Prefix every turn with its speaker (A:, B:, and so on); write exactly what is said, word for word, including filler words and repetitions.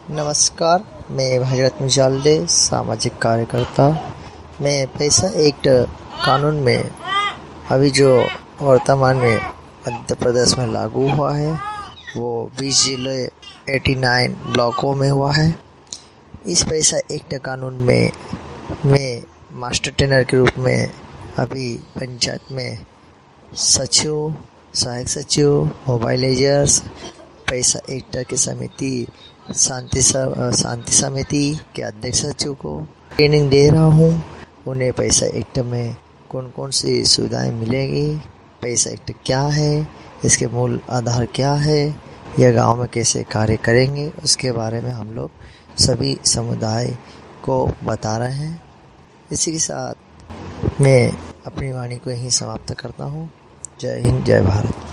A: नमस्कार, मैं भगीरथ मुजाल्दे, सामाजिक कार्यकर्ता। मैं पैसा एक्ट कानून में अभी जो वर्तमान में मध्य प्रदेश में लागू हुआ है वो बीस जिले नवासी ब्लॉकों में हुआ है। इस पैसा एक्ट कानून में मैं मास्टर ट्रेनर के रूप में अभी पंचायत में सचिव, सहायक सचिव, मोबाइलाइजर्स, पैसा एक्ट की समिति शांति शांति समिति के अध्यक्ष सचिव को ट्रेनिंग दे रहा हूँ। उन्हें पैसा एक्ट में कौन कौन सी सुविधाएं मिलेंगी, पैसा एक्ट क्या है, इसके मूल आधार क्या है, यह गांव में कैसे कार्य करेंगे, उसके बारे में हम लोग सभी समुदाय को बता रहे हैं। इसी के साथ मैं अपनी वाणी को यहीं समाप्त करता हूँ। जय हिंद, जय भारत।